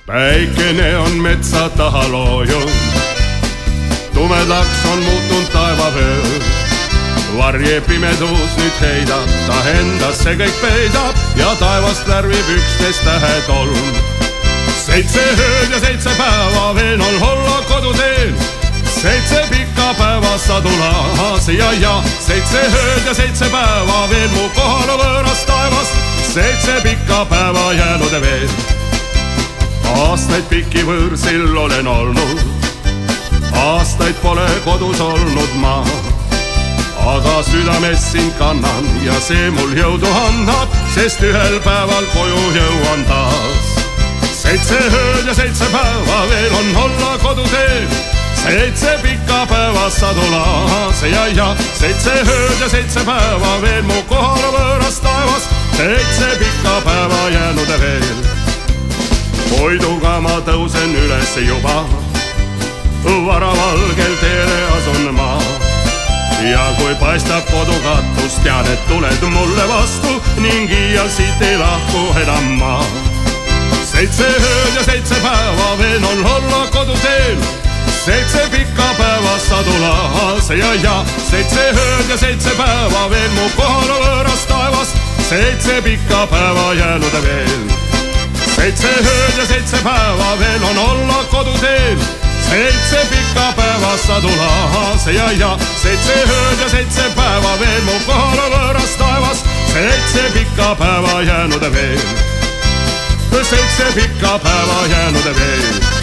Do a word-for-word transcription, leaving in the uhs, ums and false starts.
Päikene on metsa taha loojunud, tumedaks on muutunud taevavöö. Varje pimedus nüüd heidab, ta endasse kõik peidab ja taevast lärvib üksteist tähetolm. Seitse ööd ja seitse päeva veel on olla koduteel, seitse pikka päeva sadulaas ja ja seitse ööd ja seitse päeva veel mu kohal võõras taevas, seitse pikka päeva jäänud veel. Aastaid pikki võõrsil olen olnud, aastaid pole kodus olnud ma, aga südames sind kannan ja see mul jõudu annab, sest ühel päeval koju jõuan taas. Seitse ööd ja seitse päeva veel on olla koduteel, seitse pikka päeva sadulaas ja ja seitse ööd ja seitse päeva veel mu kohal võõras taevas, seitse pikka päeva jäänud veel. Hoiduga ma tõusen üles juba, varavalgel teele asun ma ja kui paistab kodukatus, tean, et tuled mulle vastu ning iial siit ei lahku enam ma. Seitse ööd ja seitse päeva veel on olla koduteel, seitse pikka päeva sadulaas ja ja seitse ööd ja seitse päeva veel mu kohal võõras taevas, seitse pikka päeva jäänud veel. Seitse ööd ja seitse päeva veel on olla koduteel, seitse pikka päeva sadulaas ja ja seitse ööd ja seitse päeva veel mu kohal võõras taevas, seitse pikka päeva jäänud veel. Seitse pikka päeva jäänud veel.